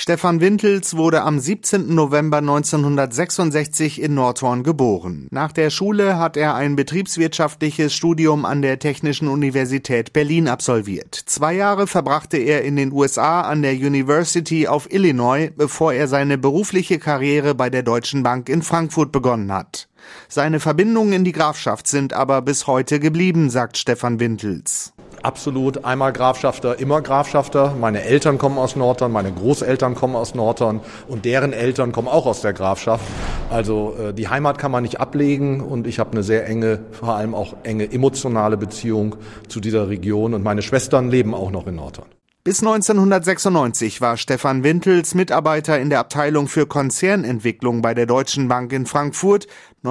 Stefan Wintels wurde am 17. November 1966 in Nordhorn geboren. Nach der Schule hat er ein betriebswirtschaftliches Studium an der Technischen Universität Berlin absolviert. 2 Jahre verbrachte er in den USA an der University of Illinois, bevor er seine berufliche Karriere bei der Deutschen Bank in Frankfurt begonnen hat. Seine Verbindungen in die Grafschaft sind aber bis heute geblieben, sagt Stefan Wintels. Absolut, einmal Grafschafter, immer Grafschafter. Meine Eltern kommen aus Nordhorn, meine Großeltern kommen aus Nordhorn und deren Eltern kommen auch aus der Grafschaft. Also die Heimat kann man nicht ablegen und ich habe eine sehr enge, vor allem auch enge emotionale Beziehung zu dieser Region und meine Schwestern leben auch noch in Nordhorn. Bis 1996 war Stefan Wintels Mitarbeiter in der Abteilung für Konzernentwicklung bei der Deutschen Bank in Frankfurt.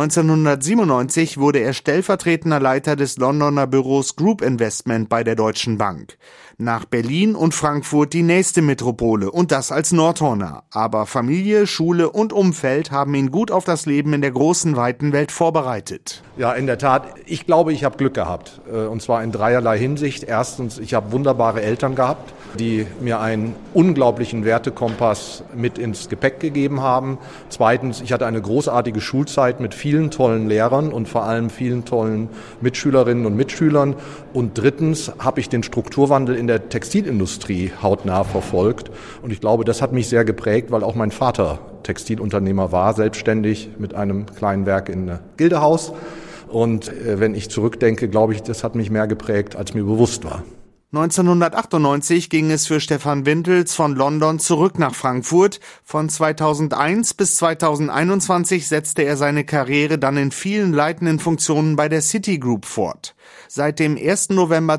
1997 wurde er stellvertretender Leiter des Londoner Büros Group Investment bei der Deutschen Bank. Nach Berlin und Frankfurt die nächste Metropole und das als Nordhorner. Aber Familie, Schule und Umfeld haben ihn gut auf das Leben in der großen, weiten Welt vorbereitet. Ja, in der Tat. Ich glaube, ich habe Glück gehabt. Und zwar in dreierlei Hinsicht. Erstens, ich habe wunderbare Eltern gehabt, die mir einen unglaublichen Wertekompass mit ins Gepäck gegeben haben. Zweitens, ich hatte eine großartige Schulzeit mit vielen tollen Lehrern und vor allem vielen tollen Mitschülerinnen und Mitschülern. Und drittens habe ich den Strukturwandel in der Textilindustrie hautnah verfolgt. Und ich glaube, das hat mich sehr geprägt, weil auch mein Vater Textilunternehmer war, selbstständig mit einem kleinen Werk in Gildehaus. Und wenn ich zurückdenke, glaube ich, das hat mich mehr geprägt, als mir bewusst war. 1998 ging es für Stefan Wintels von London zurück nach Frankfurt. Von 2001 bis 2021 setzte er seine Karriere dann in vielen leitenden Funktionen bei der Citigroup fort. Seit dem 1. November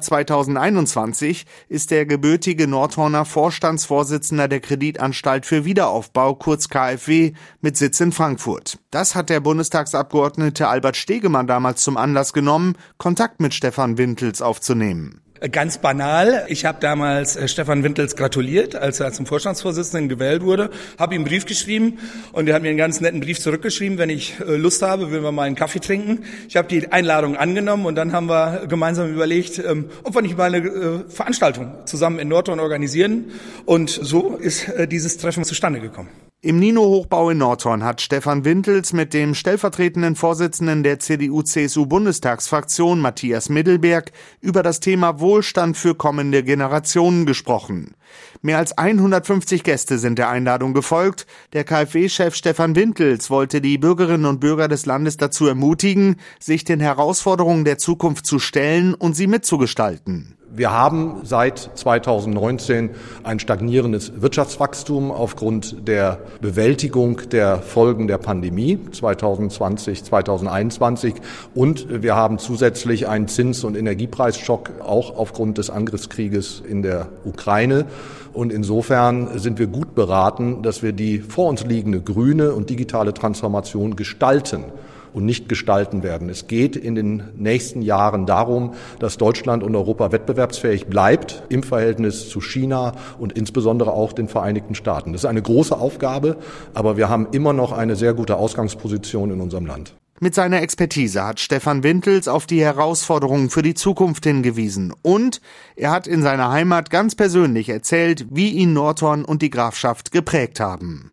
2021 ist der gebürtige Nordhorner Vorstandsvorsitzender der Kreditanstalt für Wiederaufbau, kurz KfW, mit Sitz in Frankfurt. Das hat der Bundestagsabgeordnete Albert Stegemann damals zum Anlass genommen, Kontakt mit Stefan Wintels aufzunehmen. Ganz banal. Ich habe damals Stefan Wintels gratuliert, als er zum Vorstandsvorsitzenden gewählt wurde, habe ihm einen Brief geschrieben und er hat mir einen ganz netten Brief zurückgeschrieben. Wenn ich Lust habe, würden wir mal einen Kaffee trinken. Ich habe die Einladung angenommen und dann haben wir gemeinsam überlegt, ob wir nicht mal eine Veranstaltung zusammen in Nordhorn organisieren. Und so ist dieses Treffen zustande gekommen. Im Nino-Hochbau in Nordhorn hat Stefan Wintels mit dem stellvertretenden Vorsitzenden der CDU-CSU-Bundestagsfraktion Matthias Middelberg über das Thema Wohlstand für kommende Generationen gesprochen. Mehr als 150 Gäste sind der Einladung gefolgt. Der KfW-Chef Stefan Wintels wollte die Bürgerinnen und Bürger des Landes dazu ermutigen, sich den Herausforderungen der Zukunft zu stellen und sie mitzugestalten. Wir haben seit 2019 ein stagnierendes Wirtschaftswachstum aufgrund der Bewältigung der Folgen der Pandemie 2020, 2021 und wir haben zusätzlich einen Zins- und Energiepreisschock auch aufgrund des Angriffskrieges in der Ukraine. Und insofern sind wir gut beraten, dass wir die vor uns liegende grüne und digitale Transformation gestalten und nicht gestalten werden. Es geht in den nächsten Jahren darum, dass Deutschland und Europa wettbewerbsfähig bleibt im Verhältnis zu China und insbesondere auch den Vereinigten Staaten. Das ist eine große Aufgabe, aber wir haben immer noch eine sehr gute Ausgangsposition in unserem Land. Mit seiner Expertise hat Stefan Wintels auf die Herausforderungen für die Zukunft hingewiesen. Und er hat in seiner Heimat ganz persönlich erzählt, wie ihn Nordhorn und die Grafschaft geprägt haben.